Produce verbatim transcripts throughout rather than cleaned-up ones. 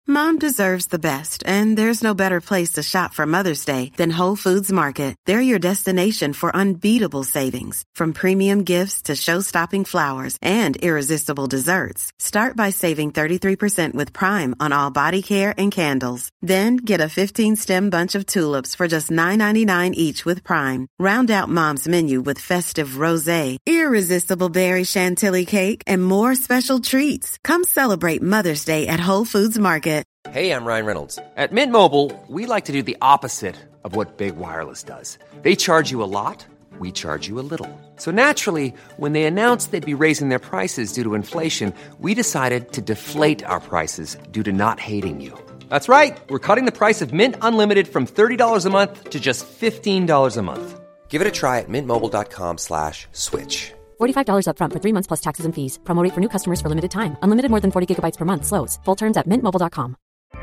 Mom deserves the best, and there's no better place to shop for Mother's Day than Whole Foods Market. They're your destination for unbeatable savings, from premium gifts to show-stopping flowers and irresistible desserts. Start by saving thirty-three percent with Prime on all body care and candles. Then get a fifteen-stem bunch of tulips for just nine ninety-nine each with Prime. Round out Mom's menu with festive rosé, irresistible berry chantilly cake, and more special treats. Come celebrate Mother's Day at Whole Foods Market. Hey, I'm Ryan Reynolds. At Mint Mobile, we like to do the opposite of what Big Wireless does. They charge you a lot, we charge you a little. So naturally, when they announced they'd be raising their prices due to inflation, we decided to deflate our prices due to not hating you. That's right. We're cutting the price of Mint Unlimited from thirty dollars a month to just fifteen dollars a month. Give it a try at mintmobile.com slash switch. forty-five dollars up front for three months plus taxes and fees. Promo rate for new customers for limited time. Unlimited more than forty gigabytes per month. Slows full terms at mint mobile dot com.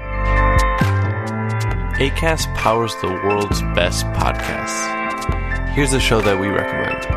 Acast powers the world's best podcasts. Here's a show that we recommend.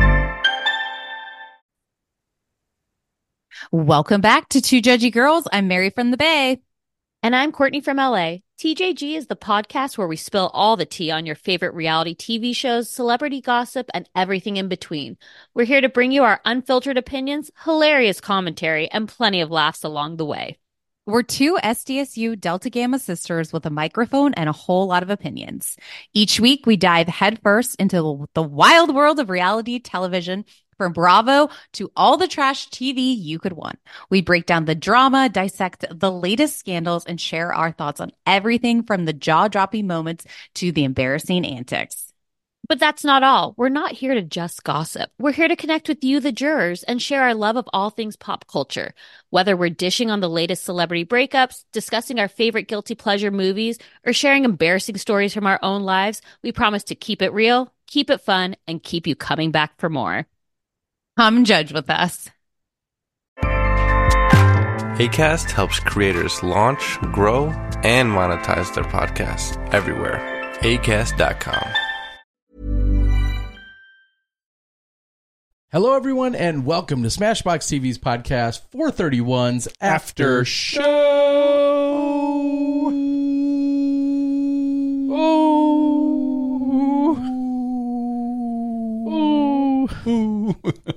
Welcome back to Two Judgy Girls. I'm Mary from the Bay. And I'm Courtney from L A. T J G is the podcast where we spill all the tea on your favorite reality T V shows, celebrity gossip, and everything in between. We're here to bring you our unfiltered opinions, hilarious commentary, and plenty of laughs along the way. We're two S D S U Delta Gamma sisters with a microphone and a whole lot of opinions. Each week, we dive headfirst into the wild world of reality television, from Bravo to all the trash T V you could want. We break down the drama, dissect the latest scandals, and share our thoughts on everything from the jaw-dropping moments to the embarrassing antics. But that's not all. We're not here to just gossip. We're here to connect with you, the jurors, and share our love of all things pop culture. Whether we're dishing on the latest celebrity breakups, discussing our favorite guilty pleasure movies, or sharing embarrassing stories from our own lives, we promise to keep it real, keep it fun, and keep you coming back for more. Come judge with us. Acast helps creators launch, grow, and monetize their podcasts everywhere. Acast dot com. Hello, everyone, and welcome to Smashbox T V's podcast four thirty-one's After Show. Oh. Oh.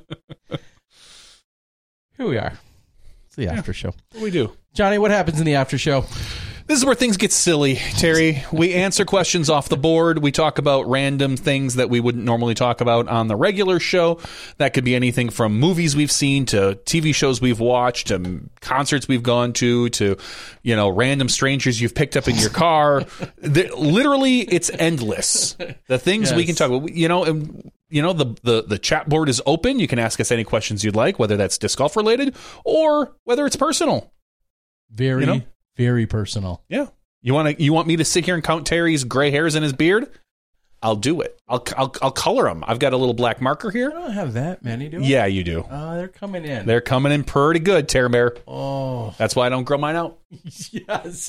Here we are. It's the after show. What do we do? Johnny, what happens in the after show? This is where things get silly, Terry. We answer questions off the board. We talk about random things that we wouldn't normally talk about on the regular show. That could be anything from movies we've seen to T V shows we've watched to concerts we've gone to to, you know, random strangers you've picked up in your car. the, literally, it's endless. The things yes. we can talk about, you know, and, you know, the, the, the chat board is open. You can ask us any questions you'd like, whether that's disc golf related or whether it's personal. Very you know? Very personal. Yeah. You want to? You want me to sit here and count Terry's gray hairs in his beard? I'll do it. I'll I'll, I'll color them. I've got a little black marker here. I don't have that many, do I? Yeah, you do. Oh, uh, they're coming in. They're coming in pretty good, Terry Bear. Oh, that's why I don't grow mine out. Yes,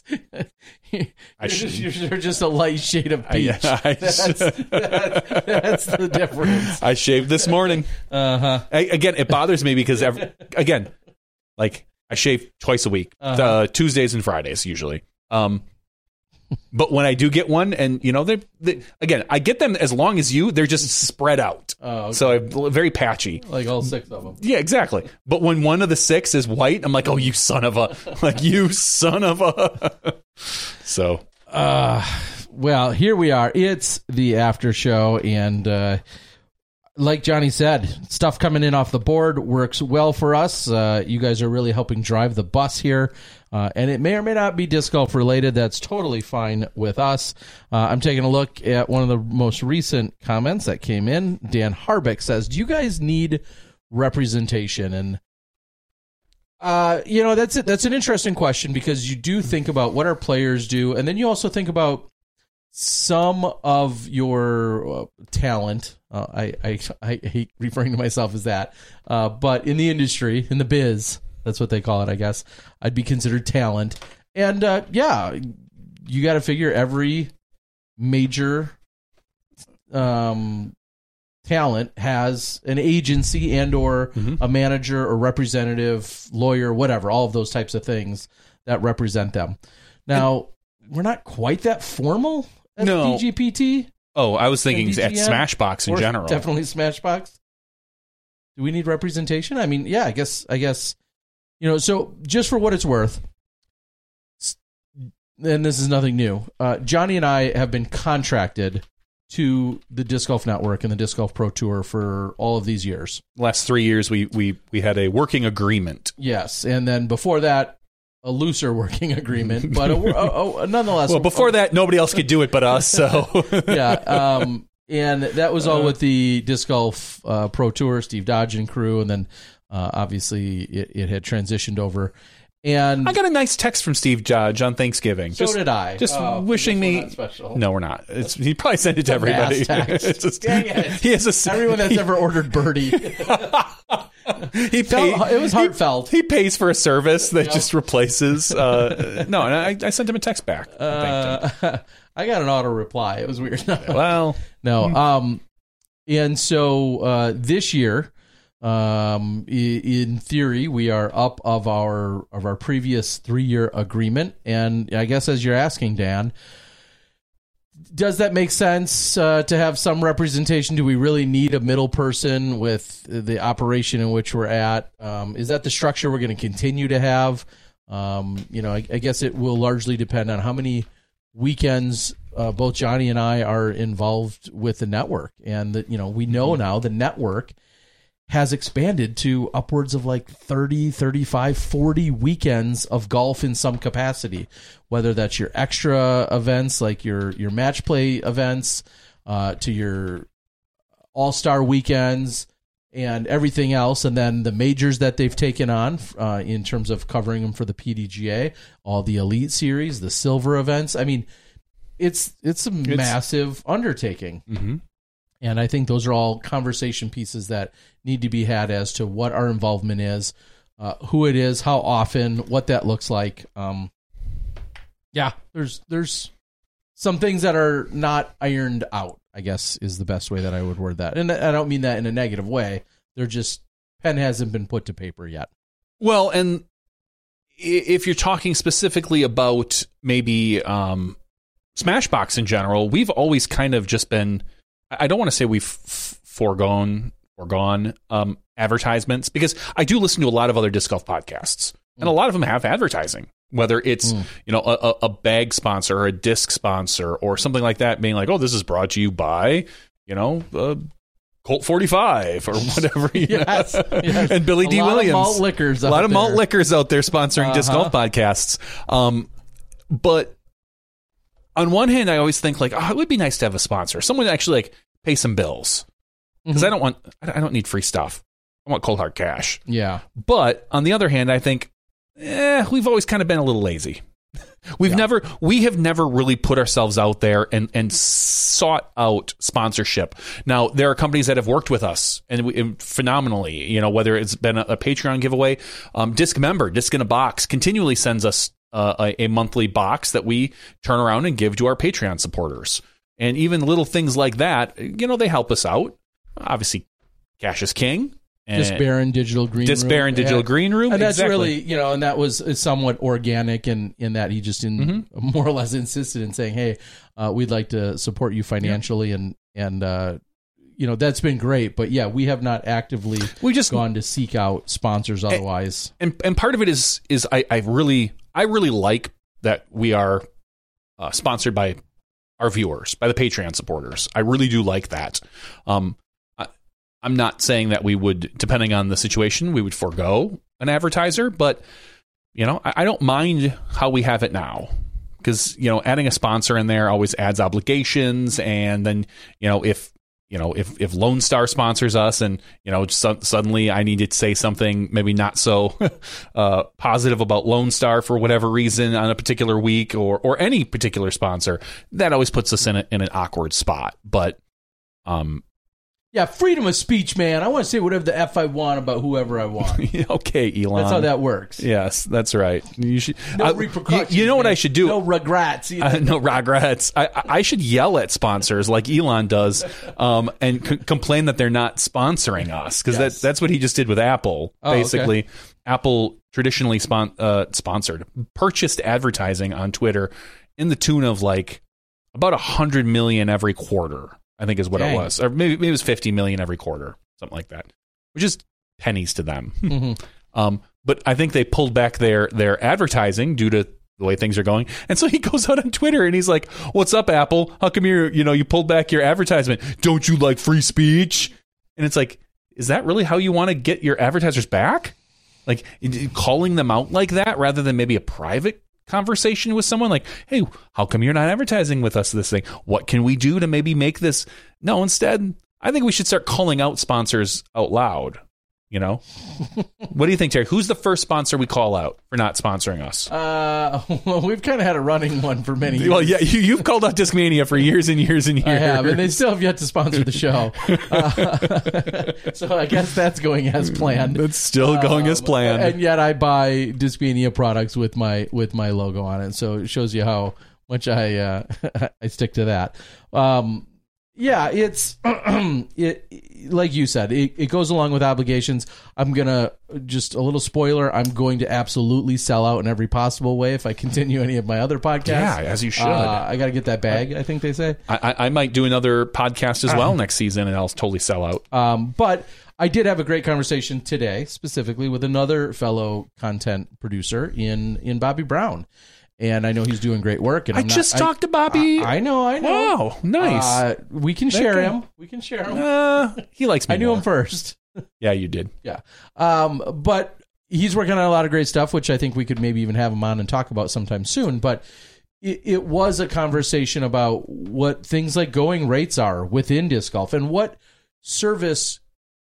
I should. Just, you're just a light shade of peach. I, I, that's, that's, that's the difference. I shaved this morning. Uh huh. Again, it bothers me because every, again, like I shave twice a week, uh-huh. uh, Tuesdays and Fridays usually. Um, but when I do get one, and you know, they, they again, I get them as long as you, they're just spread out. Oh, okay. So I'm very patchy, like all six of them. Yeah, exactly. But when one of the six is white, I'm like, oh, you son of a, like you son of a. So, uh, well, here we are. It's the after show, and uh, like Johnny said, stuff coming in off the board works well for us. Uh, you guys are really helping drive the bus here. Uh, and it may or may not be disc golf related. That's totally fine with us. Uh, I'm taking a look at one of the most recent comments that came in. Dan Harbeck says, do you guys need representation? And, uh, you know, that's it. That's an interesting question because you do think about what our players do. And then you also think about some of your uh, talent. Uh, I, I, I hate referring to myself as that. Uh, but in the industry, in the biz, that's what they call it, I guess. I'd be considered talent. And, uh, yeah, you got to figure every major um, talent has an agency and or mm-hmm. a manager or representative, lawyer, whatever, all of those types of things that represent them. Now, we're not quite that formal at No. D G P T. Oh, I was thinking And at D G M? Smashbox in Or general. Definitely Smashbox. Do we need representation? I mean, yeah, I guess, I guess, you know, so just for what it's worth, s- and this is nothing new, uh, Johnny and I have been contracted to the Disc Golf Network and the Disc Golf Pro Tour for all of these years. Last three years, we, we, we had a working agreement. Yes, and then before that, a looser working agreement, but a, a, a, nonetheless. Well, before that, nobody else could do it but us, so. yeah, um, and that was all with the Disc Golf uh, Pro Tour, Steve Dodge and crew, and then uh, obviously it, it had transitioned over. And I got a nice text from Steve Dodge on Thanksgiving. So just, did I. Just Oh, wishing we're me. not special. No, we're not. It's, he probably sent it to everybody. Mass text. It's just, Dang it. He has a, Everyone that's he, ever ordered Birdie. he paid, It was heartfelt. He, he pays for a service that just replaces. Uh, no, and I, I sent him a text back. I thanked him. Uh, I got an auto reply. It was weird. Well, no. Um, and so uh, this year, um, i- in theory, we are up of our of our previous three year agreement, and I guess as you're asking, Dan, does that make sense uh, to have some representation? Do we really need a middle person with the operation in which we're at? Um, is that the structure we're going to continue to have? Um, you know, I, I guess it will largely depend on how many weekends uh, both Johnny and I are involved with the network, and that, you know, we know now the network has expanded to upwards of like thirty, thirty-five, forty weekends of golf in some capacity, whether that's your extra events like your your match play events, uh, to your all-star weekends and everything else, and then the majors that they've taken on uh, in terms of covering them for the P D G A, all the Elite Series, the Silver events. I mean, it's it's a It's- massive undertaking. Mm-hmm. And I think those are all conversation pieces that need to be had as to what our involvement is, uh, who it is, how often, what that looks like. Um, yeah, there's there's some things that are not ironed out, I guess is the best way that I would word that. And I don't mean that in a negative way. They're just, pen hasn't been put to paper yet. Well, and i- if you're talking specifically about maybe um, Smashbox in general, we've always kind of just been, I don't want to say we've f- foregone foregone um, advertisements, because I do listen to a lot of other disc golf podcasts, and a lot of them have advertising, whether it's Mm. you know a, a bag sponsor or a disc sponsor or something like that, being like, oh, this is brought to you by you know uh, Colt forty-five or whatever. You Yes, know? yes. And Billy A D. lot of Williams, malt liquors a out lot of malt there. liquors out there sponsoring disc Uh-huh. golf podcasts. Um, but on one hand, I always think like, oh, it would be nice to have a sponsor, someone to actually like pay some bills, because Mhm. I don't want, I don't need free stuff. I want cold hard cash. Yeah. But on the other hand, I think, eh, we've always kind of been a little lazy. We've Yeah. never, we have never really put ourselves out there and, and sought out sponsorship. Now, there are companies that have worked with us and, we, and phenomenally, you know, whether it's been a, a Patreon giveaway, um, Disc Member, Disc in a Box continually sends us uh, a, a monthly box that we turn around and give to our Patreon supporters. And even little things like that, you know, they help us out. Obviously, cash is king. And Disc Baron Digital Green Disc Room. Baron Digital Yeah. Green Room. And that's exactly. really, you know, and that was somewhat organic in, in that he just in, Mm-hmm. more or less insisted in saying, hey, uh, we'd like to support you financially. Yeah. And, and uh, you know, that's been great. But yeah, we have not actively we just gone to seek out sponsors otherwise. And and part of it is is I, I really I really like that we are uh, sponsored by our viewers, by the Patreon supporters. I really do like that. Um, I, I'm not saying that we would, depending on the situation, we would forego an advertiser, but you know, I, I don't mind how we have it now, because you know, adding a sponsor in there always adds obligations, and then you know, if you know, if if Lone Star sponsors us, and you know, so, suddenly I need to say something maybe not so uh, positive about Lone Star for whatever reason on a particular week, or or any particular sponsor, that always puts us in a, in an awkward spot. But um, Yeah, freedom of speech, man. I want to say whatever the F I want about whoever I want. okay, Elon, That's how that works. Yes, that's right. You should. No I- repercussions. You, you know what man. I should do? No regrets. either. Uh, no regrets. I, I I should yell at sponsors like Elon does, um, and c- complain that they're not sponsoring us, because Yes. that, that's what he just did with Apple. Oh, okay. Basically, Apple traditionally spon- uh, sponsored, purchased advertising on Twitter in the tune of like about a hundred million every quarter, I think is what Dang. it was. Or maybe, maybe it was fifty million every quarter, something like that, which is pennies to them. Mm-hmm. Um, but I think they pulled back their, their advertising due to the way things are going. And so he goes out on Twitter and he's like, what's up, Apple? How come you're, you know, you pulled back your advertisement? Don't you like free speech? And it's like, is that really how you want to get your advertisers back? Like calling them out like that rather than maybe a private conversation with someone like, hey, how come you're not advertising with us this thing? What can we do to maybe make this? No, instead, I think we should start calling out sponsors out loud. You know, what do you think, Terry? Who's the first sponsor we call out for not sponsoring us? Uh, well, we've kind of had a running one for many years. Well, yeah, you, you've called out Discmania for years and years and years. I have, and they still have yet to sponsor the show. Uh, so I guess that's going as planned. It's still going um, as planned. And yet I buy Discmania products with my with my logo on it. So it shows you how much I uh, I stick to that. Um, Yeah, it's it like you said, it, it goes along with obligations. I'm gonna just a little spoiler. I'm going to absolutely sell out in every possible way if I continue any of my other podcasts. Yeah, as you should. Uh, I got to get that bag. I think they say. I, I might do another podcast as well uh, next season, and I'll totally sell out. Um, but I did have a great conversation today, specifically with another fellow content producer in in Bobby Brown. And I know he's doing great work. And I I'm not, just talked I, to Bobby. I, I know, I know. Wow, nice. Uh, we can that share can, him. We can share him. Uh, he likes me I knew more. him first. Yeah, you did. Yeah. Um, but he's working on a lot of great stuff, which I think we could maybe even have him on and talk about sometime soon. But it, it was a conversation about what things like going rates are within disc golf and what service,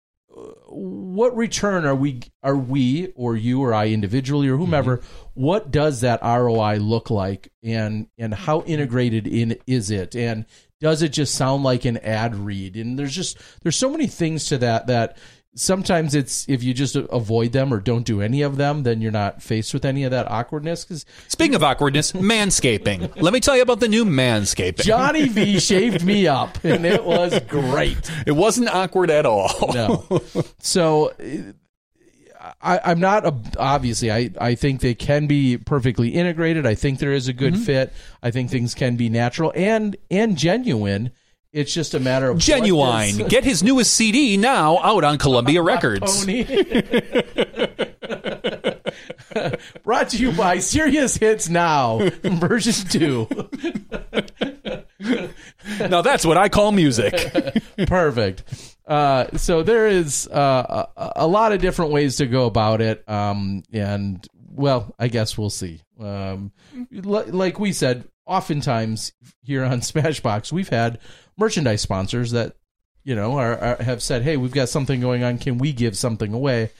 what return are we, are we or you or I individually or whomever, mm-hmm. what does that R O I look like, and and how integrated in is it, and does it just sound like an ad read? And there's just there's so many things to that that sometimes it's if you just avoid them or don't do any of them, then you're not faced with any of that awkwardness. Because speaking of awkwardness, manscaping. Let me tell you about the new Manscaping. Johnny V shaved me up, and it was great. It wasn't awkward at all. No. So I, I'm not a, obviously. I, I think they can be perfectly integrated. I think there is a good mm-hmm. fit. I think things can be natural and and genuine. It's just a matter of Genuine. Does... Get his newest C D now out on Columbia Records. Brought to you by Serious Hits Now, version two. Now that's what I call music. Perfect. Uh, so there is uh, a, a lot of different ways to go about it, um, and well, I guess we'll see. Um, l- like we said, oftentimes here on Smashbox, we've had merchandise sponsors that, you know, are, are have said, hey, we've got something going on. Can we give something away?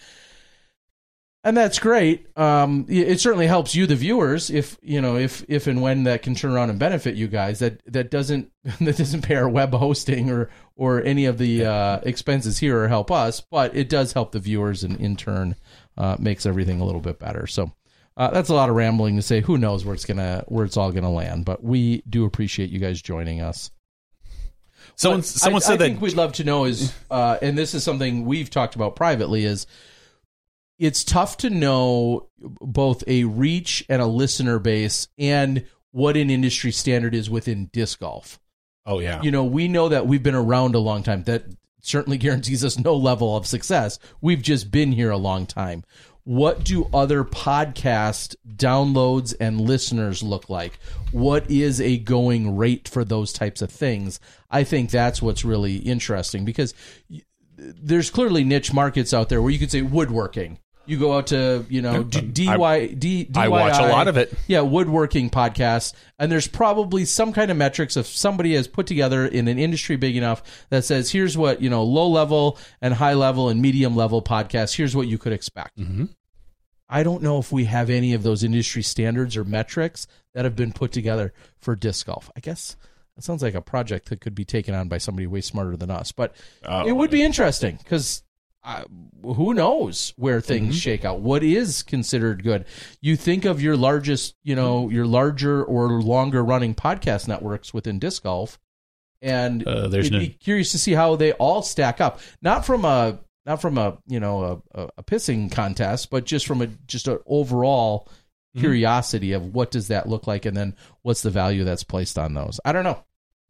And that's great. Um, it certainly helps you, the viewers, if you know, if if and when that can turn around and benefit you guys. That that doesn't that doesn't pay our web hosting or or any of the uh, expenses here or help us, but it does help the viewers, and in turn uh, makes everything a little bit better. So uh, that's a lot of rambling to say. Who knows where it's gonna where it's all gonna land? But we do appreciate you guys joining us. Someone, someone I, said I that. I think we'd love to know is, uh, and this is something we've talked about privately, is it's tough to know both a reach and a listener base and what an industry standard is within disc golf. Oh, yeah. You know, we know that we've been around a long time. That certainly guarantees us no level of success. We've just been here a long time. What do other podcast downloads and listeners look like? What is a going rate for those types of things? I think that's what's really interesting, because there's clearly niche markets out there where you could say woodworking. You go out to, you know, D Y D D Y I. I watch a lot of it. Yeah, woodworking podcasts. And there's probably some kind of metrics if somebody has put together in an industry big enough that says, here's what, you know, low level and high level and medium level podcasts, here's what you could expect. Mm-hmm. I don't know if we have any of those industry standards or metrics that have been put together for disc golf. I guess that sounds like a project that could be taken on by somebody way smarter than us. But oh, it would be interesting, because Uh, who knows where things mm-hmm. shake out? What is considered good? You think of your largest, you know, your larger or longer running podcast networks within disc golf, and uh, there's you'd no... be curious to see how they all stack up. Not from a not from a you know a, a, a pissing contest, but just from a just an overall mm-hmm. curiosity of what does that look like, and then what's the value that's placed on those. I don't know.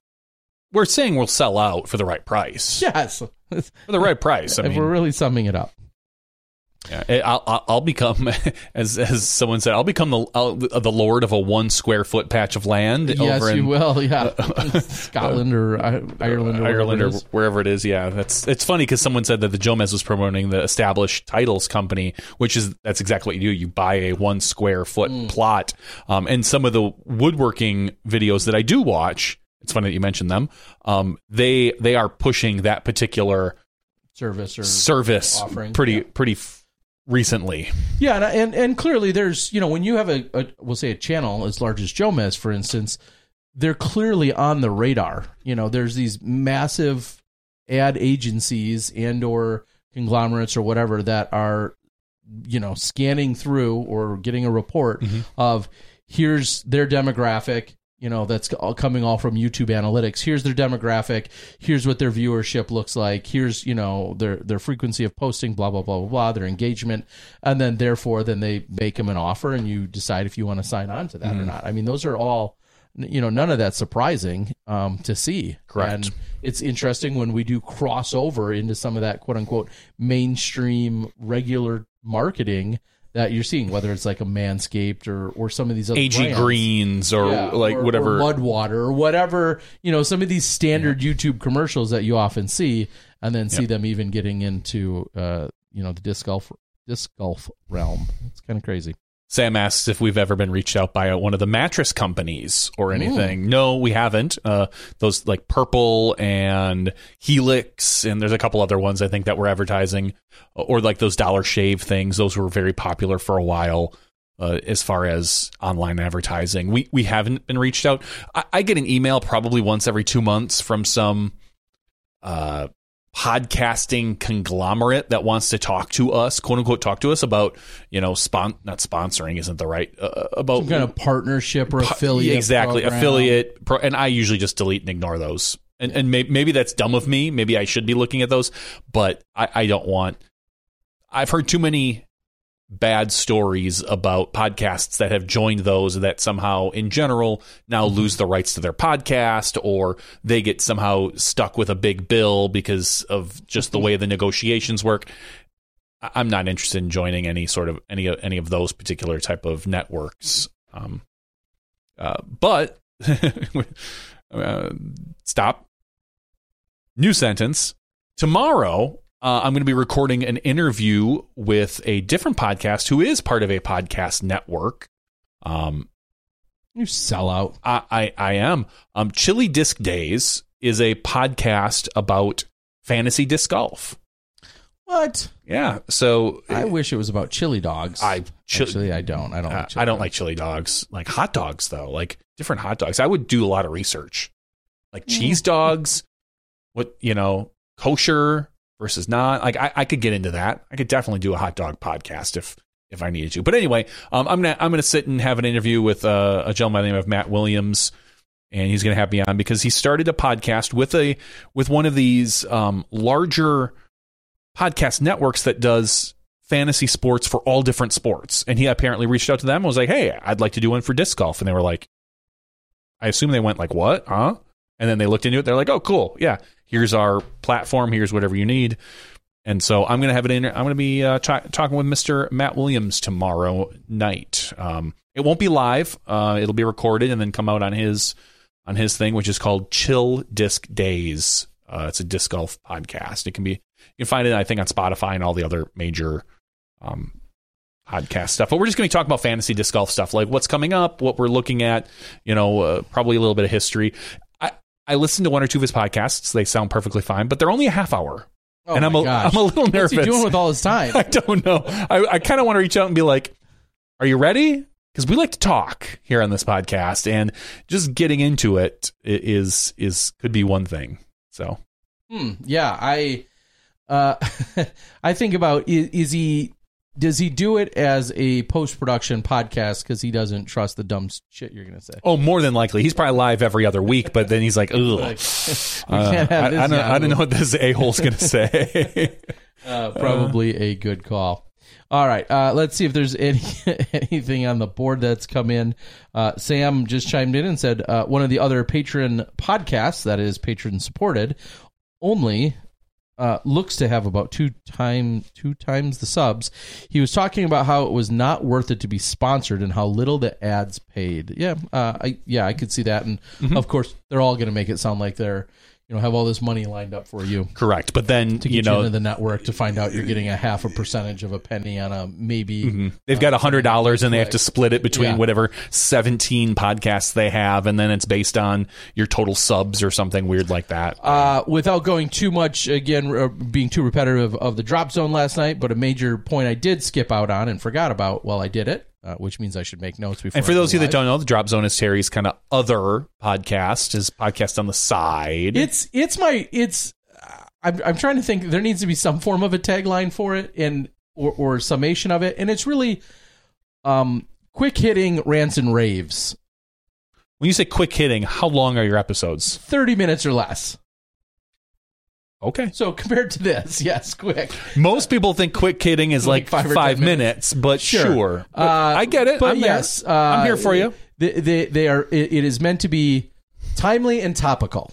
We're saying we'll sell out for the right price. Yes, for the right price. I if mean, we're really summing it up. Yeah, I'll, I'll become, as as someone said, I'll become the I'll, the lord of a one square foot patch of land. Yes, over in, you will. Yeah, Scotland or Ireland, or Ireland, wherever or it is. wherever it is. Yeah, that's it's funny because someone said that the Jomez was promoting the established titles company, which is that's exactly what you do. You buy a one square foot mm. plot, um, and some of the woodworking videos that I do watch. It's funny that you mentioned them. Um, they they are pushing that particular service or service offering pretty yeah. pretty. recently. Yeah, and, and and clearly there's, you know, when you have a, a we'll say a channel as large as Jomez, for instance, they're clearly on the radar. You know, there's these massive ad agencies and or conglomerates or whatever that are, you know, scanning through or getting a report mm-hmm. of here's their demographic. You know, that's all coming all from YouTube analytics. Here's their demographic. Here's what their viewership looks like. Here's, you know, their their frequency of posting, blah, blah, blah, blah, blah, their engagement. And then, therefore, then they make them an offer and you decide if you want to sign on to that mm. or not. I mean, those are all, you know, none of that's surprising um, to see. Correct. And it's interesting when we do cross over into some of that, quote unquote, mainstream regular marketing that you're seeing, whether it's like a Manscaped or or some of these other A G brands. Greens or Yeah, like or, whatever. or Mudwater or whatever, you know, some of these standard yeah. YouTube commercials that you often see, and then see yep. them even getting into, uh, you know, the disc golf, disc golf realm. It's kind of crazy. Sam asks if we've ever been reached out by one of the mattress companies or anything. Mm. No, we haven't. Uh, those like Purple and Helix, and there's a couple other ones I think that we're advertising, or like those Dollar Shave things. Those were very popular for a while uh, as far as online advertising. We we haven't been reached out. I, I get an email probably once every two months from some uh podcasting conglomerate that wants to talk to us, quote unquote, talk to us about, you know, spon not sponsoring isn't the right uh, about some kind of partnership or affiliate, exactly program. affiliate, pro, and I usually just delete and ignore those. And and maybe, maybe that's dumb of me. Maybe I should be looking at those, but I, I don't want. I've heard too many bad stories about podcasts that have joined those that somehow in general now lose the rights to their podcast, or they get somehow stuck with a big bill because of just the way the negotiations work. I'm not interested in joining any sort of any any of those particular type of networks. Um, uh, but uh, stop. New sentence. Tomorrow, Uh, I'm going to be recording an interview with a different podcast who is part of a podcast network. Um, you sell out. I, I, I am. Um, Chili Disc Days is a podcast about fantasy disc golf. What? Yeah. So I wish it was about chili dogs. I chi- actually I don't. I don't. Like I don't dogs. like chili dogs. Like hot dogs though. Like different hot dogs. I would do a lot of research. Like mm. cheese dogs. What you know, kosher versus not. Like I, I could get into that. I could definitely do a hot dog podcast if if I needed to. But anyway, um, I'm gonna I'm gonna sit and have an interview with uh, a gentleman by the name of Matt Williams, and he's gonna have me on because he started a podcast with a with one of these um, larger podcast networks that does fantasy sports for all different sports. And he apparently reached out to them and was like, "Hey, I'd like to do one for disc golf." And they were like, I assume they went like, "What? Huh?" And then they looked into it. They're like, "Oh, cool. Yeah. Here's our platform. Here's whatever you need." And so I'm going to have it in. I'm going to be uh, t- talking with Mister Matt Williams tomorrow night. Um, it won't be live. Uh, it'll be recorded and then come out on his on his thing, which is called Chill Disc Days. Uh, it's a disc golf podcast. It can be you can find it, I think, on Spotify and all the other major um, podcast stuff. But we're just going to talk about fantasy disc golf stuff, like what's coming up, what we're looking at. You know, uh, probably a little bit of history. I listened to one or two of his podcasts. They sound perfectly fine, but they're only a half hour. Oh and I'm a, I'm a little nervous. What's he doing with all his time? I don't know. I, I kind of want to reach out and be like, are you ready? Because we like to talk here on this podcast, and just getting into it is is could be one thing. So, hmm, yeah, I uh, I think about is, is he does he do it as a post-production podcast because he doesn't trust the dumb shit you're going to say? Oh, more than likely. He's probably live every other week, but then he's like, ugh. Like, uh, I, I, don't, I don't know what this a-hole's going to say. Uh, probably a good call. All right, uh, let's see if there's any anything on the board that's come in. Uh, Sam just chimed in and said uh, one of the other patron podcasts that is patron supported only uh, looks to have about two time two times the subs. He was talking about how it was not worth it to be sponsored and how little the ads paid. Yeah, uh, I yeah I could see that, and mm-hmm. of course they're all going to make it sound like they're. You know, have all this money lined up for you. Correct. But then, to get you know, you into the network to find out you're getting a half a percentage of a penny on a maybe. Mm-hmm. They've uh, got one hundred dollars and they have to split it between yeah. whatever seventeen podcasts they have. And then it's based on your total subs or something weird like that. Uh, without going too much, again, uh, being too repetitive of the drop zone last night, but a major point I did skip out on and forgot about while I did it. Uh, which means I should make notes before. And for I those of you live. that don't know, the Drop Zone is Terry's kind of other podcast, his podcast on the side. It's it's my it's. Uh, I'm I'm trying to think. There needs to be some form of a tagline for it, and or, or summation of it, and it's really, um, quick hitting rants and raves. When you say quick hitting, how long are your episodes? Thirty minutes or less. Okay. So compared to this, yes, quick. Most people think quick hitting is like, like five, five minutes, minutes, but sure. sure. But uh, I get it. But I'm yes, uh, I'm here for you. They, they, they are. It, it is meant to be timely and topical.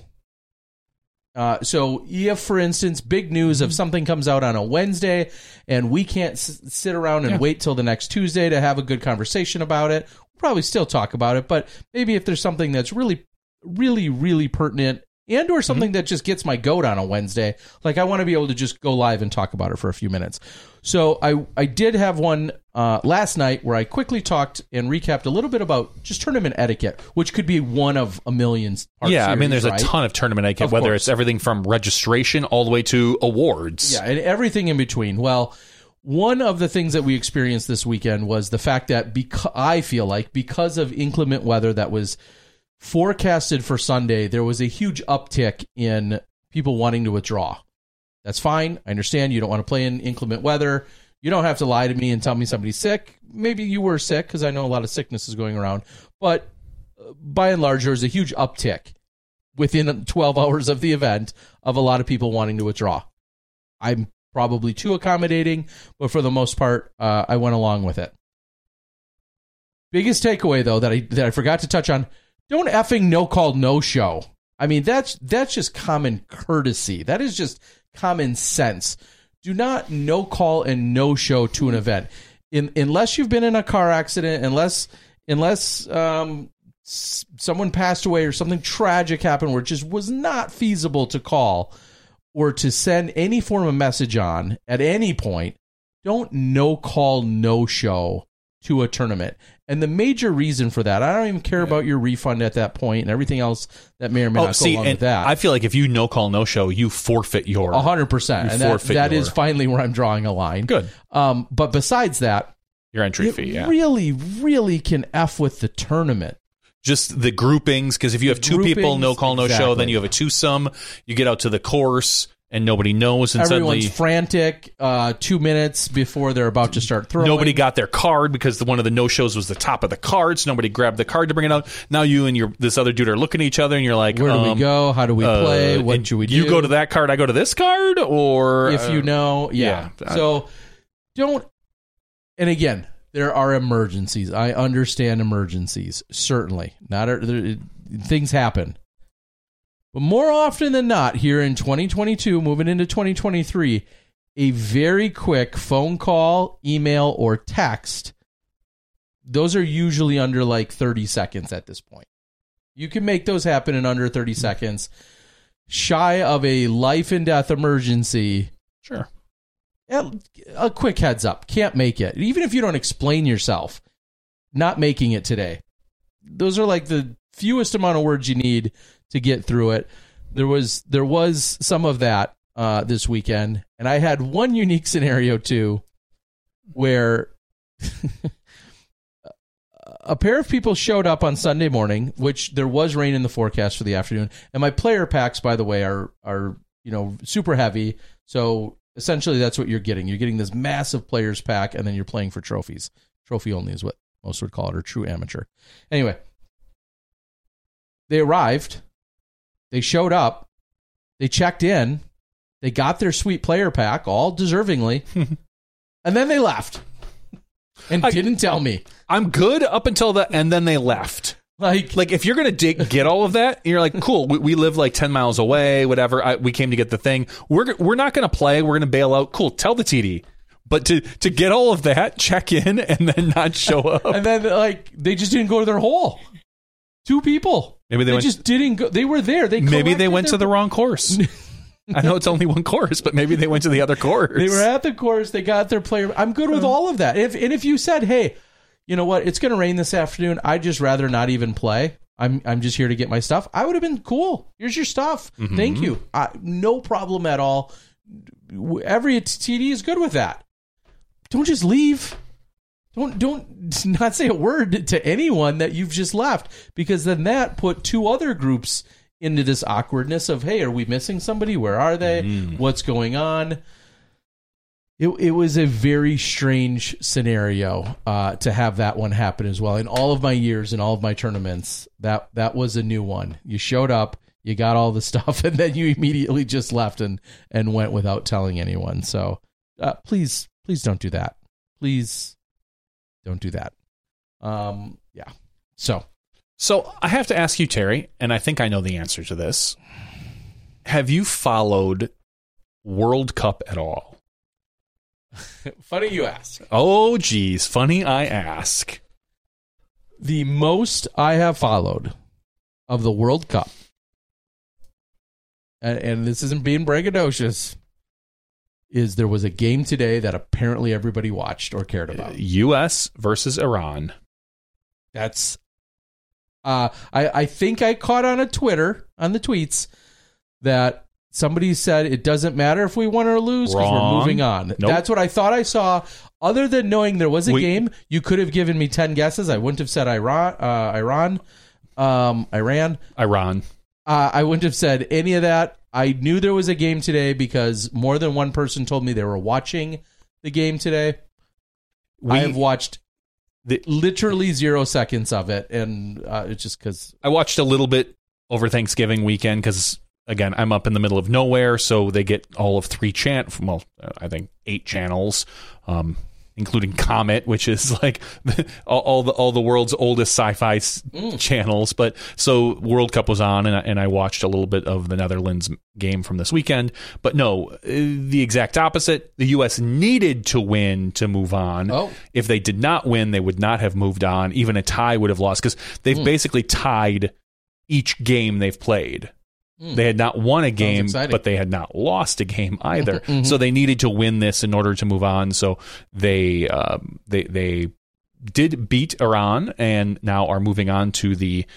Uh, so if, for instance, big news of something comes out on a Wednesday and we can't s- sit around and yeah. wait till the next Tuesday to have a good conversation about it, we'll probably still talk about it. But maybe if there's something that's really, really, really pertinent and or something mm-hmm. that just gets my goat on a Wednesday, like I want to be able to just go live and talk about it for a few minutes. So I, I did have one uh, last night where I quickly talked and recapped a little bit about just tournament etiquette, which could be one of a million part Yeah, series, I mean, there's right? a ton of tournament etiquette, of whether course. it's everything from registration all the way to awards. Yeah, and everything in between. Well, one of the things that we experienced this weekend was the fact that beca- I feel like because of inclement weather that was forecasted for Sunday, there was a huge uptick in people wanting to withdraw. That's fine. I understand you don't want to play in inclement weather. You don't have to lie to me and tell me somebody's sick. Maybe you were sick because I know a lot of sickness is going around. But by and large, there was a huge uptick within twelve hours of the event of a lot of people wanting to withdraw. I'm probably too accommodating, but for the most part, uh, I went along with it. Biggest takeaway, though, that I that I forgot to touch on, don't effing no-call, no-show. I mean, that's that's just common courtesy. That is just common sense. Do not no-call and no-show to an event. In, unless you've been in a car accident, unless unless um, s- someone passed away or something tragic happened where it just was not feasible to call or to send any form of message on at any point, don't no-call, no-show to a tournament. And the major reason for that, I don't even care yeah. about your refund at that point and everything else that may or may oh, not see, go along and with that. I feel like if you no call, no show, you forfeit your one hundred percent. And that, that your... is finally where I'm drawing a line. Good. Um, but besides that, your entry it fee, yeah. really, really can F with the tournament. Just the groupings, because if you have two groupings, people, no call, no exactly. show, then you have a twosome. You get out to the course, and nobody knows. And Everyone's suddenly, frantic uh, two minutes before they're about to start throwing. Nobody got their card because the, one of the no-shows was the top of the card, so nobody grabbed the card to bring it out. Now you and your this other dude are looking at each other, and you're like, where do um, we go? How do we uh, play? What should we do? You go to that card, I go to this card? Or if you know, yeah. yeah. So don't, and again, there are emergencies. I understand emergencies, certainly. Not there, things happen. But more often than not, here in twenty twenty-two, moving into twenty twenty-three, a very quick phone call, email, or text, those are usually under like thirty seconds at this point. You can make those happen in under thirty seconds. Shy of a life and death emergency. Sure. A quick heads up. Can't make it. Even if you don't explain yourself, not making it today. Those are like the fewest amount of words you need to get through it. There was there was some of that uh, this weekend, and I had one unique scenario too, where a pair of people showed up on Sunday morning, which there was rain in the forecast for the afternoon, and my player packs, by the way, are are you know super heavy. So essentially, that's what you're getting. You're getting this massive players pack, and then you're playing for trophies. Trophy only is what most would call it, or true amateur. Anyway, they arrived. They showed up, they checked in, They got their sweet player pack, all deservingly, and then they left and I, didn't tell me. I'm good up until the, and then they left. Like, like if you're gonna dig, get all of that, you're like, cool. We, we live like ten miles away, whatever. I, we came to get the thing. We're we're not gonna play. We're gonna bail out. Cool. Tell the T D. But to to get all of that, check in, and then not show up, and then like they just didn't go to their hole. Two people. Maybe they, they went, just didn't go. They were there. They maybe they went their, to the wrong course. I know it's only one course, but maybe they went to the other course. They were at the course. They got their player. I'm good with all of that. If and if you said, hey, you know what, it's going to rain this afternoon, I'd just rather not even play. I'm I'm just here to get my stuff. I would have been cool. Here's your stuff. Mm-hmm. Thank you. I, no problem at all. Every T D is good with that. Don't just leave. Don't don't not say a word to anyone that you've just left, because then that put two other groups into this awkwardness of, hey, are we missing somebody? Where are they? Mm. What's going on? It it was a very strange scenario uh, to have that one happen as well. In all of my years, in all of my tournaments, that that was a new one. You showed up, you got all the stuff, and then you immediately just left and and went without telling anyone. So uh, please, please don't do that. Please. Don't do that. Um, yeah. So, so I have to ask you, Terry, and I think I know the answer to this. Have you followed World Cup at all? Funny you ask. Oh, geez. Funny I ask. The most I have followed of the World Cup, and, and this isn't being braggadocious, is there was a game today that apparently everybody watched or cared about. U S versus Iran. That's, uh, I, I think I caught on a Twitter, on the tweets, that somebody said it doesn't matter if we win or lose because we're moving on. Nope. That's what I thought I saw. Other than knowing there was a we, game, you could have given me ten guesses. I wouldn't have said Iran, uh, Iran, um, Iran. Iran. Uh, I wouldn't have said any of that. I knew there was a game today because more than one person told me they were watching the game today. We, I have watched the, literally zero seconds of it, and uh, it's just because... I watched a little bit over Thanksgiving weekend because, again, I'm up in the middle of nowhere, so they get all of three chan- well, I think eight channels, um, including Comet, which is like all, all the all the world's oldest sci-fi mm. channels. But so World Cup was on, and I, and I watched a little bit of the Netherlands game from this weekend. But no, the exact opposite. The U S needed to win to move on. Oh. If they did not win, they would not have moved on. Even a tie would have lost because they've mm. basically tied each game they've played. They had not won a game, but they had not lost a game either. Mm-hmm. So they needed to win this in order to move on. So they um, they they did beat Iran and now are moving on to the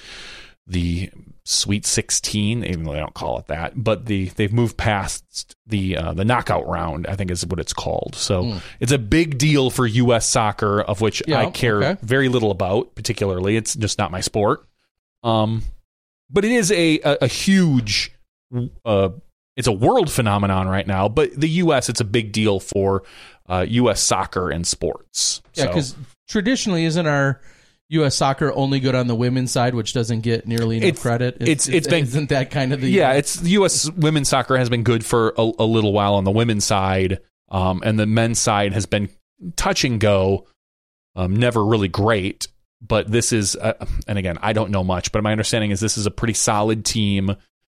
the Sweet sixteen, even though they don't call it that. But the they've moved past the uh, the knockout round, I think is what it's called. So mm. it's a big deal for U S soccer, of which yeah, I care okay. very little about. Particularly, it's just not my sport. Um. But it is a, a, a huge, uh, it's a world phenomenon right now. But the U S, it's a big deal for uh, U S soccer and sports. Yeah, because so. traditionally, isn't our U S soccer only good on the women's side, which doesn't get nearly enough it's, credit? It's, it's, it's been, isn't that kind of the yeah? It's U S women's soccer has been good for a, a little while on the women's side, um, and the men's side has been touch and go, um, never really great. But this is, uh, and again, I don't know much, but my understanding is this is a pretty solid team.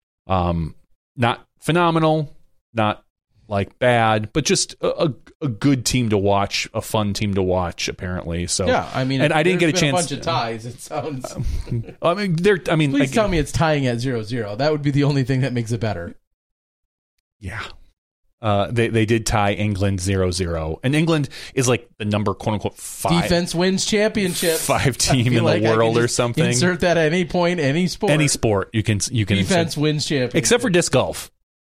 Um, not phenomenal, not like bad, but just a, a, a good team to watch, a fun team to watch, apparently. So yeah, I mean, and I didn't get a chance. A bunch of ties. It sounds. I mean, they're. I mean, please like, tell me it's tying at zero zero. That would be the only thing that makes it better. Yeah. Uh, they they did tie England zero zero, and England is like the number quote unquote five defense wins championship five team in like the world or something. Insert that at any point, any sport, any sport you can you can defense insert. wins championship, except for disc golf.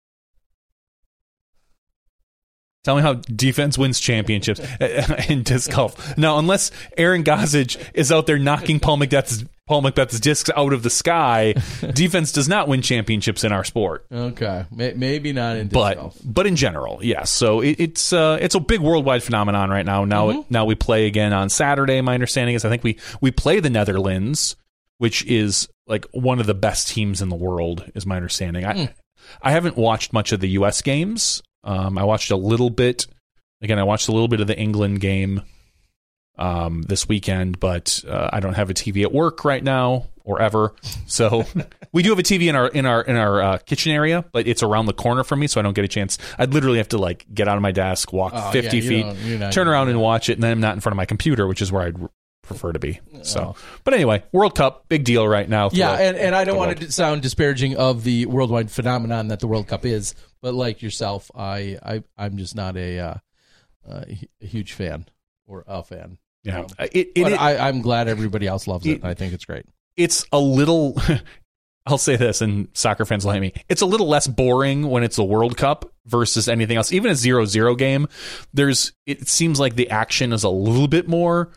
Tell me how defense wins championships in disc golf. Now, unless Aaron Gossage is out there knocking Paul McBeth's Paul McBeth's discs out of the sky, defense does not win championships in our sport. Okay, maybe not in disc but, golf, but in general, yes. So it, it's uh, it's a big worldwide phenomenon right now. Now, mm-hmm. it, now we play again on Saturday. My understanding is I think we we play the Netherlands, which is like one of the best teams in the world, is my understanding. I, mm. I haven't watched much of the U S games. Um, I watched a little bit. Again, I watched a little bit of the England game um, this weekend, but uh, I don't have a T V at work right now or ever. So we do have a T V in our in our in our uh, kitchen area, but it's around the corner from me, so I don't get a chance. I'd literally have to like get out of my desk, walk Oh, fifty yeah, feet, turn around and watch it, and then I'm not in front of my computer, which is where I'd prefer to be. So, Oh. but anyway, World Cup, big deal right now. for Yeah, the- and, and I don't the want world. to sound disparaging of the worldwide phenomenon that the World Cup is, but like yourself, I, I I'm just not a, uh, uh, a huge fan or a fan. Yeah, Um, it, it, but it- I, I'm glad everybody else loves it. it- and I think it's great. it's a little. I'll say this, and soccer fans will hate me. It's a little less boring when it's a World Cup versus anything else. Even a zero zero game, there's. It seems like the action is a little bit more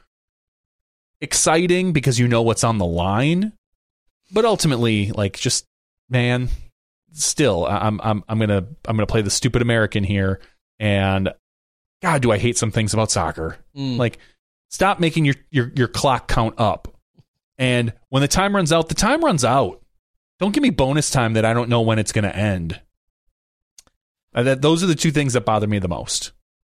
exciting because you know what's on the line. But ultimately, like, just man, still, I'm I'm I'm gonna I'm gonna play the stupid American here, and God, do I hate some things about soccer? Mm. Like, stop making your your your clock count up, and when the time runs out, the time runs out. Don't give me bonus time that I don't know when it's going to end. Uh, that those are the two things that bother me the most.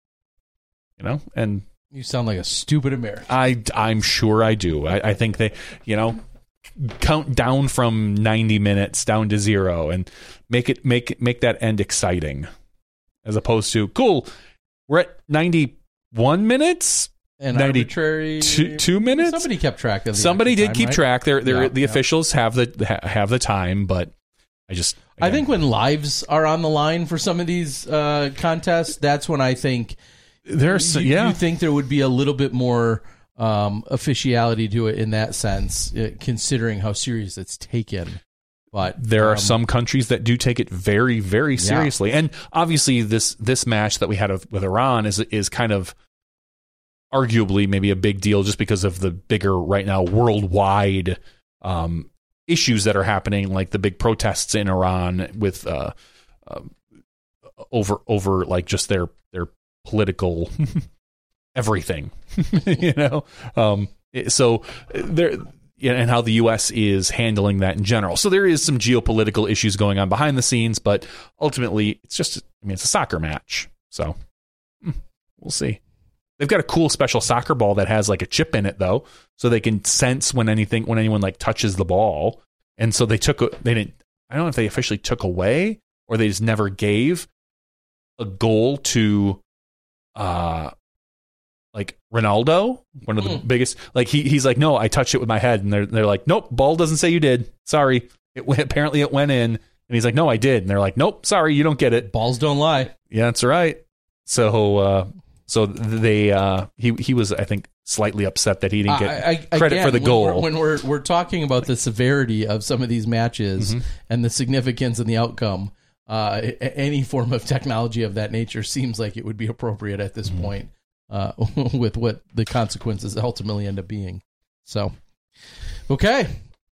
You know, and You sound like a stupid American. I I'm sure I do. I, I think they, you know, count down from ninety minutes down to zero and make it make make that end exciting, as opposed to cool. We're at ninety-one minutes. And ninety arbitrary two, two minutes. Somebody kept track of the Somebody actual did time, keep right? track. They're, they're, Yeah, the yeah. officials have the ha- have the time, but I just I again, think when lives are on the line for some of these uh, contests, that's when I think there's you, yeah. you think there would be a little bit more um, officiality to it in that sense, uh, considering how serious it's taken. But There are um, some countries that do take it very, very seriously, and obviously this this match that we had with Iran is is kind of arguably maybe a big deal just because of the bigger right now worldwide um, issues that are happening, like the big protests in Iran with uh, uh, over over like just their their political everything, you know. Um, so there. And how the U S is handling that in general. So there is some geopolitical issues going on behind the scenes, but ultimately it's just, I mean, it's a soccer match. So we'll see. They've got a cool special soccer ball that has like a chip in it though, so they can sense when anything, when anyone like touches the ball. And so they took, they didn't, I don't know if they officially took away or they just never gave a goal to, uh, like Ronaldo, one of the Mm. biggest, like he he's like, no, I touched it with my head, and they're they're like, nope, ball doesn't say you did. Sorry, it went, apparently it went in, and he's like, no, I did, and they're like, nope, sorry, you don't get it. balls don't lie. Yeah, that's right. So uh, so they uh, he he was I think slightly upset that he didn't get I- I- credit again, for the when goal. we're- When we're, we're talking about the severity of some of these matches Mm-hmm. and the significance and the outcome, uh, a- any form of technology of that nature seems like it would be appropriate at this Mm-hmm. point. Uh, with what the consequences ultimately end up being. So, okay.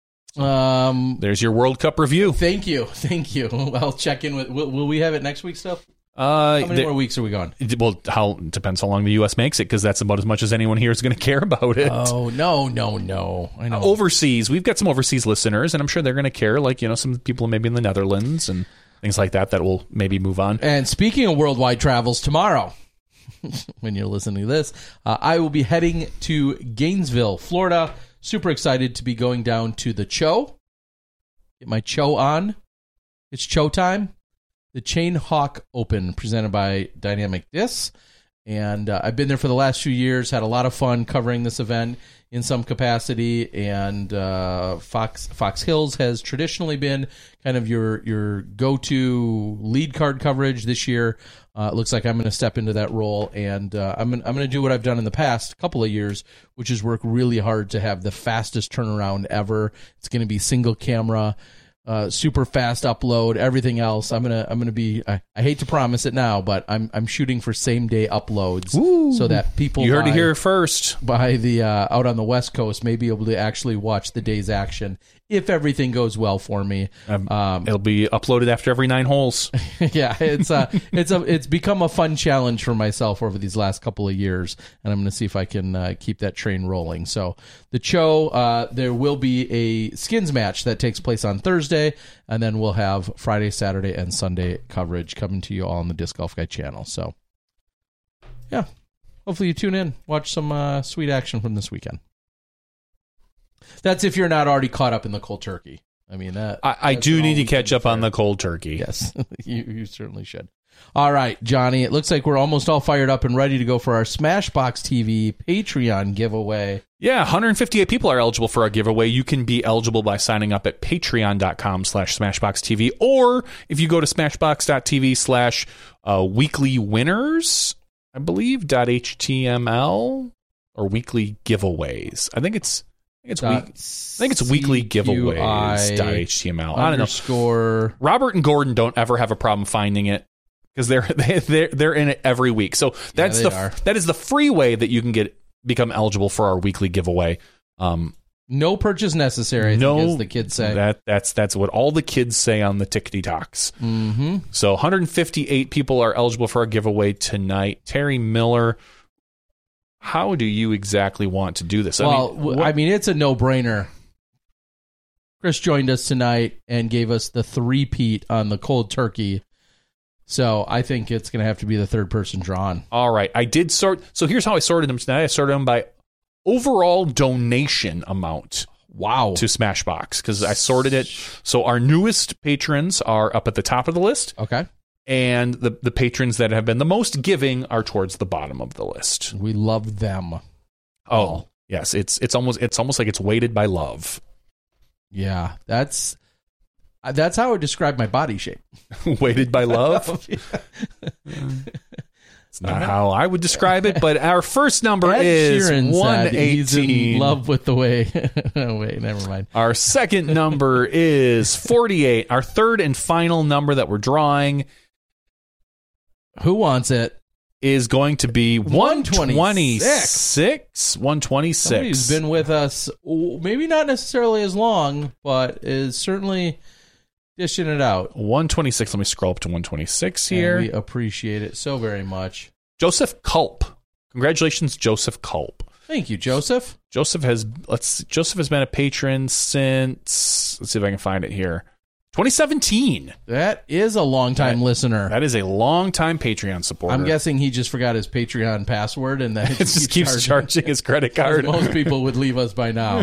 Um, There's your World Cup review. thank you. Thank you. I'll check in with, will, will we have it next week still? Uh, How many there- more weeks are we gone? well, how depends how long the U S makes it, because that's about as much as anyone here is going to care about it. Oh, no, no, no. I know. Overseas, we've got some overseas listeners, and I'm sure they're going to care, like, you know, some people maybe in the Netherlands and things like that that will maybe move on. And speaking of worldwide travels, tomorrow, when you're listening to this, uh, I will be heading to Gainesville, Florida. Super excited to be going down to the Cho. Get my Cho on. It's Cho time. The Chain Hawk Open, presented by Dynamic Discs. And uh, I've been there for the last few years, had a lot of fun covering this event in some capacity. And uh, Fox Fox Hills has traditionally been kind of your your go-to lead card coverage. This year, uh, it looks like I'm going to step into that role, and uh, I'm gonna, I'm going to do what I've done in the past couple of years, which is work really hard to have the fastest turnaround ever. It's going to be single camera. Uh, super fast upload, everything else. I'm gonna, I'm gonna be. I, I hate to promise it now, but I'm, I'm shooting for same day uploads so that people You heard by, it here first. by the uh, out on the West Coast may be able to actually watch the day's action if everything goes well for me. Um, Um, it'll be uploaded after every nine holes. yeah, it's a, it's a, it's become a fun challenge for myself over these last couple of years, and I'm going to see if I can uh, keep that train rolling. So the show, uh, there will be a skins match that takes place on Thursday, and then we'll have Friday, Saturday, and Sunday coverage coming to you all on the Disc Golf Guy channel. So, yeah, hopefully you tune in, watch some uh, sweet action from this weekend. That's if you're not already caught up in the cold turkey. I mean, that I, I do need to catch up on the cold turkey. Yes, you, you certainly should. All right, Johnny, it looks like we're almost all fired up and ready to go for our Smashbox T V Patreon giveaway. Yeah, one hundred fifty-eight people are eligible for our giveaway. You can be eligible by signing up at patreon.com slash smashboxtv, or if you go to smashbox.tv slash uh, weekly winners, I believe, .html, or weekly giveaways. I think it's I think it's, week, I think it's weekly giveaways .html. I don't know. Robert and Gordon don't ever have a problem finding it because they're they, they're they're in it every week. So that's yeah, the are. that is the free way that you can get become eligible for our weekly giveaway. Um, no purchase necessary. I no, think, as the kids say. That that's that's what all the kids say on the Tickety Talks. Mm-hmm. So one hundred fifty-eight people are eligible for our giveaway tonight. Terry Miller, how do you exactly want to do this? Well, I mean, what, I mean, it's a no-brainer. Chris joined us tonight and gave us the three-peat on the cold turkey. So I think it's going to have to be the third person drawn. All right. I did sort. So here's how I sorted them tonight. I sorted them by overall donation amount. Wow. To Smashbox, because I sorted it. So our newest patrons are up at the top of the list. Okay. And the, the patrons that have been the most giving are towards the bottom of the list. We love them. Oh, yes. It's it's almost it's almost like it's weighted by love. Yeah, that's that's how I would describe my body shape. Weighted by love? It's not how I would describe it, but our first number Ed is Sheeran one said he's eighteen. in love with the way. Oh, wait, never mind. Our second number is forty-eight. Our third and final number that we're drawing, who wants it, is going to be one twenty-six. one twenty-six. Somebody who's been with us, maybe not necessarily as long, but is certainly dishing it out. one twenty-six. Let me scroll up to one twenty-six here. And we appreciate it so very much. Joseph Culp. Congratulations, Joseph Culp. Thank you, Joseph. Joseph has let's Joseph has been a patron since, let's see if I can find it here, twenty seventeen. That is a long-time that, listener. That is a long-time Patreon supporter. I'm guessing he just forgot his Patreon password and that it just keeps charging, charging his credit card. Most people would leave us by now.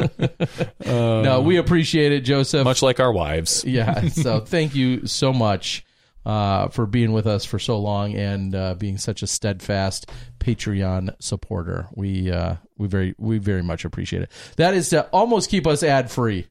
uh, no, we appreciate it, Joseph. Much like our wives. Yeah, so thank you so much uh, for being with us for so long and uh, being such a steadfast Patreon supporter. We uh, we very we very much appreciate it. That is to almost keep us ad-free.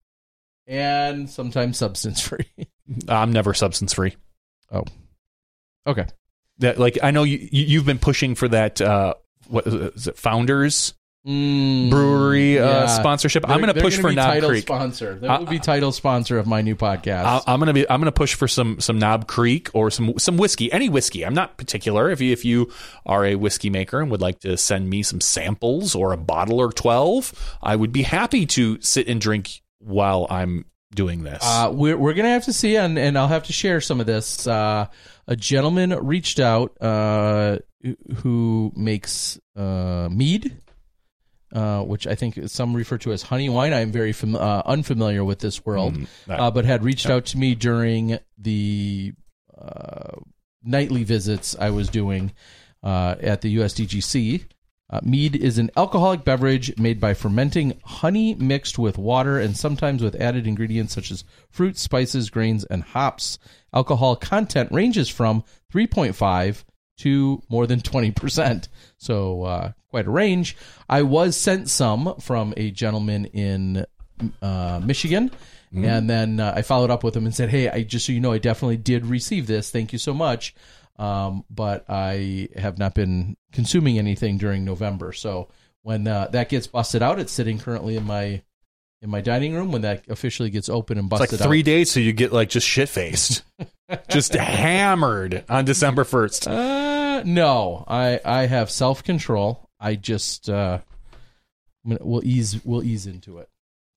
And sometimes substance-free. I'm never substance-free. Oh. Okay. That, like, I know you, you, you've been pushing for that, uh, what is it, Founders mm, Brewery uh, yeah. sponsorship. They're, I'm going to push for Knob title Creek. Sponsor. That would be title sponsor of my new podcast. I, I'm going to be. I'm going to push for some some Knob Creek or some some whiskey, any whiskey. I'm not particular. If you, if you are a whiskey maker and would like to send me some samples or a bottle or twelve, I would be happy to sit and drink while I'm doing this. Uh, we're we're gonna have to see, and, and I'll have to share some of this. Uh, a gentleman reached out uh, who makes uh, mead, uh, which I think some refer to as honey wine. I'm very fam- uh, unfamiliar with this world, Mm, that- uh, but had reached out to me during the uh, nightly visits I was doing uh, at the U S D G C. Uh, mead is an alcoholic beverage made by fermenting honey mixed with water and sometimes with added ingredients such as fruits, spices, grains, and hops. Alcohol content ranges from three point five to more than twenty percent. So uh, quite a range. I was sent some from a gentleman in uh, Michigan. Mm. And then uh, I followed up with him and said, hey, I just so you know, I definitely did receive this. Thank you so much. Um, but I have not been consuming anything during November. So when uh, that gets busted out, it's sitting currently in my in my dining room. When that officially gets open and busted out, it's like three out. days, so you get like just shit faced, just hammered on December first. Uh, no, I I have self control. I just uh, we'll ease we'll ease into it.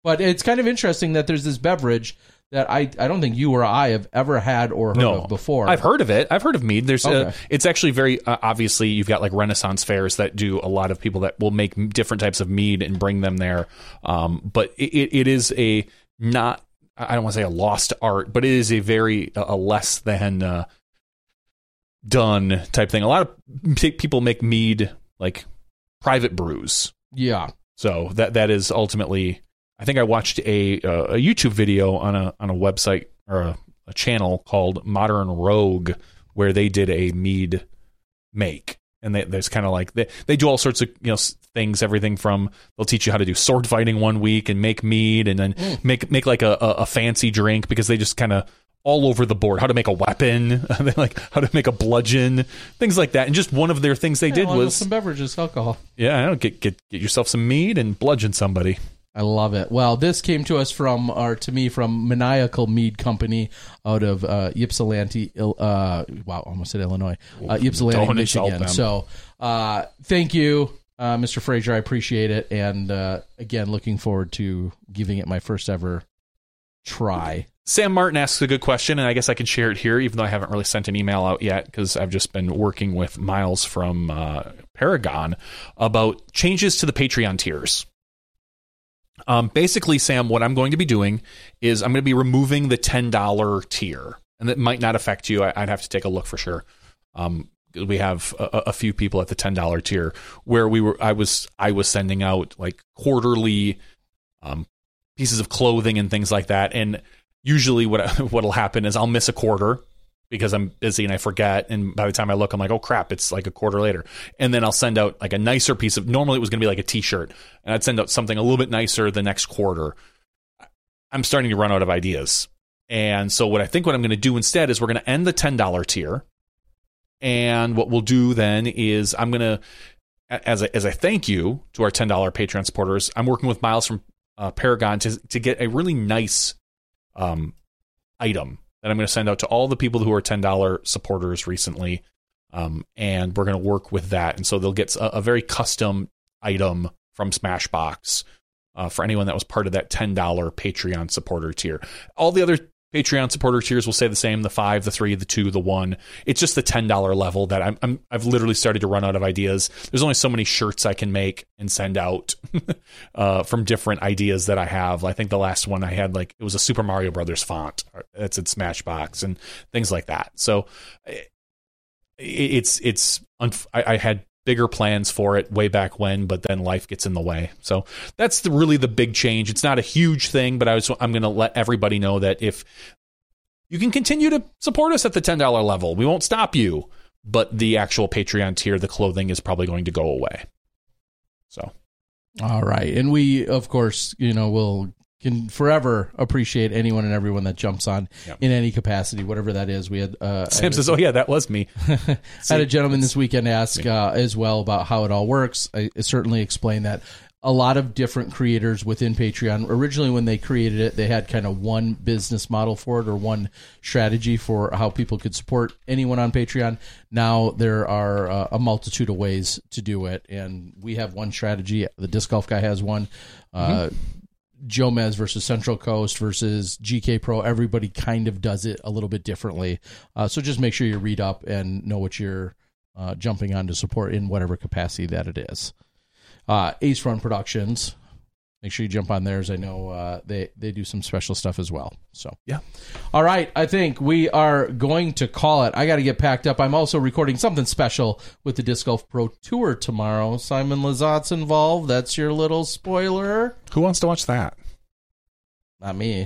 But it's kind of interesting that there's this beverage that I, I don't think you or I have ever had or heard no, of before. I've heard of it. I've heard of mead. There's okay. uh, it's actually very uh, obviously you've got like Renaissance fairs that do a lot of people that will make different types of mead and bring them there. Um, but it, it is a not I don't want to say a lost art, but it is a very a less than uh, done type thing. A lot of people make mead like private brews. Yeah. So that that is ultimately. I think I watched a uh, a YouTube video on a on a website or a, a channel called Modern Rogue where they did a mead make, and they, there's kind of like they they do all sorts of you know things, everything from they'll teach you how to do sword fighting one week and make mead, and then mm. make make like a, a, a fancy drink because they just kind of all over the board how to make a weapon, like how to make a bludgeon, things like that. And just one of their things they yeah, did was some beverages, alcohol. Yeah, I don't get get get yourself some mead and bludgeon somebody. I love it. Well, this came to us from, or to me, from Maniacal Mead Company out of uh, Ypsilanti, uh, wow, almost said Illinois, uh, Ypsilanti, Don't Michigan. So uh, thank you, uh, Mister Fraser. I appreciate it. And uh, again, looking forward to giving it my first ever try. Sam Martin asks a good question, and I guess I can share it here, even though I haven't really sent an email out yet because I've just been working with Miles from uh, Paragon about changes to the Patreon tiers. Um, basically, Sam, what I'm going to be doing is I'm going to be removing the ten dollars tier, and that might not affect you. I, I'd have to take a look for sure. Um, we have a, a few people at the ten dollars tier where we were. I was I was sending out like quarterly um, pieces of clothing and things like that. And usually, what what'll happen is I'll miss a quarter because I'm busy and I forget. And by the time I look, I'm like, oh crap, it's like a quarter later. And then I'll send out like a nicer piece of, normally it was going to be like a t-shirt, and I'd send out something a little bit nicer the next quarter. I'm starting to run out of ideas. And so what I think what I'm going to do instead is we're going to end the ten dollars tier. And what we'll do then is I'm going to, as a, as a thank you to our ten dollars Patreon supporters, I'm working with Miles from uh, Paragon to, to get a really nice um, item that I'm going to send out to all the people who are ten dollars supporters recently. Um, and we're going to work with that. And so they'll get a, a very custom item from Smashbox uh, for anyone that was part of that ten dollars Patreon supporter tier. All the other Patreon supporter tiers will stay the same, the five, the three, the two, the one. It's just the ten dollars level that I'm, I'm, I've literally started to run out of ideas. There's only so many shirts I can make and send out uh, from different ideas that I have. I think the last one I had, like, it was a Super Mario Brothers font. That's in Smashbox and things like that. So it, it's, it's, unf- I, I had bigger plans for it way back when, but then life gets in the way. So that's the, really the big change. It's not a huge thing, but I was, I'm going to let everybody know that if you can continue to support us at the ten dollars level, we won't stop you, but the actual Patreon tier, the clothing is probably going to go away. So. All right. And we, of course, you know, will can forever appreciate anyone and everyone that jumps on yep. in any capacity, whatever that is. We had uh, Sam had says, "Oh yeah, that was me." I had a gentleman this weekend ask uh, as well about how it all works. I certainly explained that a lot of different creators within Patreon. Originally, when they created it, they had kind of one business model for it or one strategy for how people could support anyone on Patreon. Now there are uh, a multitude of ways to do it, and we have one strategy. The Disc Golf Guy has one. Uh, mm-hmm. Jomez versus Central Coast versus G K Pro. Everybody kind of does it a little bit differently. Uh, so just make sure you read up and know what you're uh, jumping on to support in whatever capacity that it is. Uh, Ace Front Productions. Make sure you jump on theirs. I know uh, they, they do some special stuff as well. So yeah. All right. I think we are going to call it. I got to get packed up. I'm also recording something special with the Disc Golf Pro Tour tomorrow. Simon Lazat's involved. That's your little spoiler. Who wants to watch that? Not me.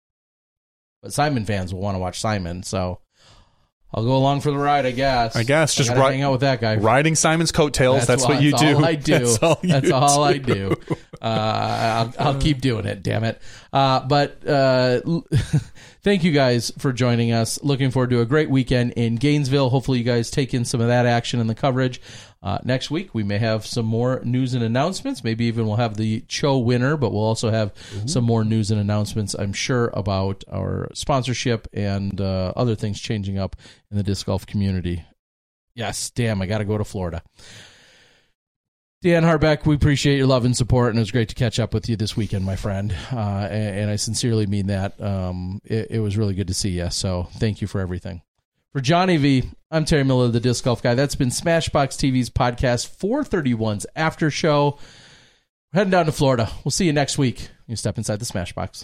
But Simon fans will want to watch Simon, so I'll go along for the ride, I guess. I guess just I ri- hang out with that guy. Riding Simon's coattails. That's, that's what, what you that's do. All I do. That's all, you that's all do. I do. Uh, I'll, I'll keep doing it. Damn it. Uh, but uh, thank you guys for joining us. Looking forward to a great weekend in Gainesville. Hopefully, you guys take in some of that action and the coverage. Uh, next week, we may have some more news and announcements. Maybe even we'll have the Cho winner, but we'll also have mm-hmm. some more news and announcements, I'm sure, about our sponsorship and uh, other things changing up in the disc golf community. Yes, damn, I got to go to Florida. Dan Harbeck, we appreciate your love and support, and it was great to catch up with you this weekend, my friend. Uh, and, and I sincerely mean that. Um, it, it was really good to see you, so thank you for everything. For Johnny V, I'm Terry Miller, the Disc Golf Guy. That's been Smashbox T V's podcast four thirty-one's After Show. We're heading down to Florida. We'll see you next week. You step inside the Smashbox.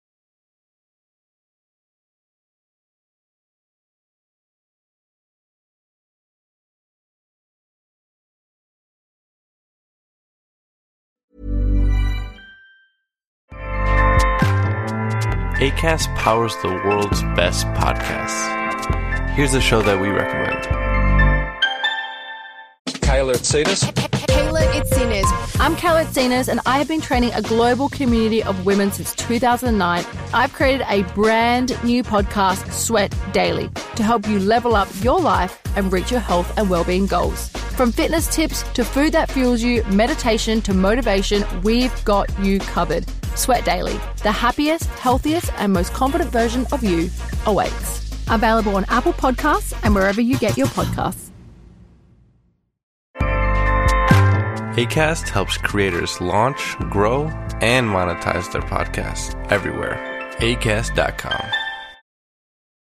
Acast powers the world's best podcasts. Here's a show that we recommend. Kayla Itsinas. Kayla Itsinas. I'm Kayla Itsinas, and I have been training a global community of women since two thousand nine. I've created a brand new podcast, Sweat Daily, to help you level up your life and reach your health and well-being goals. From fitness tips to food that fuels you, meditation to motivation, we've got you covered. Sweat Daily, the happiest, healthiest, and most confident version of you awaits. Available on Apple Podcasts and wherever you get your podcasts. Acast helps creators launch, grow, and monetize their podcasts everywhere. Acast dot com.